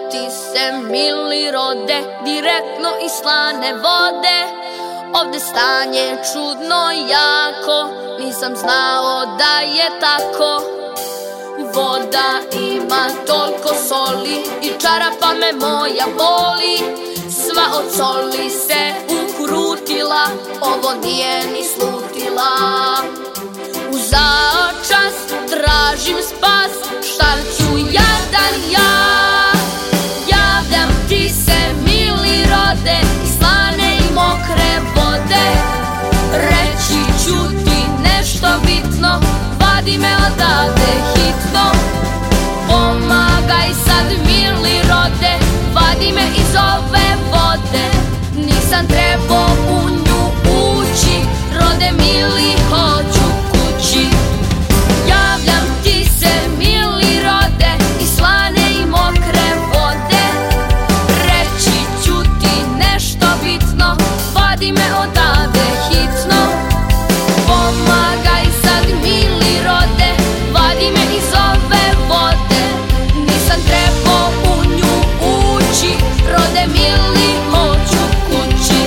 ti se mili rode, direktno iz slane vode. Ovde stanje čudno jako, nisam znao da je tako. Voda ima toliko soli i čarapa me moja boli. Sva od soli se ukrutila, ovo nije ni slutila. U začas tražim spas, šta ću jadan ja? Javljam ti se mili rode, iz slane i mokre vode. Reći ću ti nešto bitno, vadi me odavde hitno. Pomagaj sad mili rode, vadi me iz ove vode. Nisam trebao u nju ući, rode mili hoću kući. Javljam ti se mili rode, iz slane i mokre vode. Reći ću ti nešto bitno, vadi me odavde hitno. Pomagaj sad mili rode, vadi me iz ove vode. Nisam trebao u nju ući, rode mili hoću kući.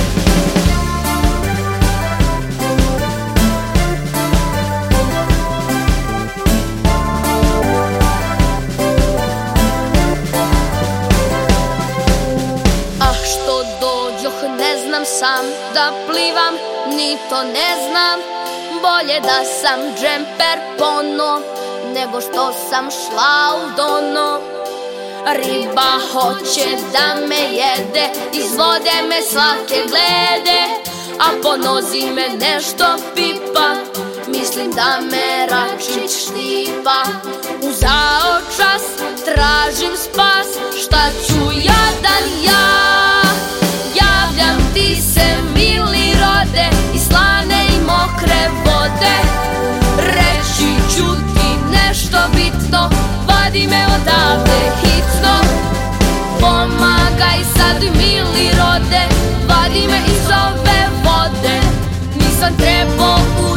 Ah, što dođoh ne znam sam da plivam, ni to ne znam. Bolje da sam džemper pono, nego što sam šla u dono. Riba hoće da me jede, iz vode me slatke glede. A po nozi me nešto pipa, mislim da me račić štipa. U zaočas tražim spas, šta ću jadan ja? Javljam ti se mili rode, iz slane i mokre vode. Reći ću ti nešto bitno, vadi me odavde hitno. Pomagaj sad mili rode, vadi me iz ove vode. Nisam trebao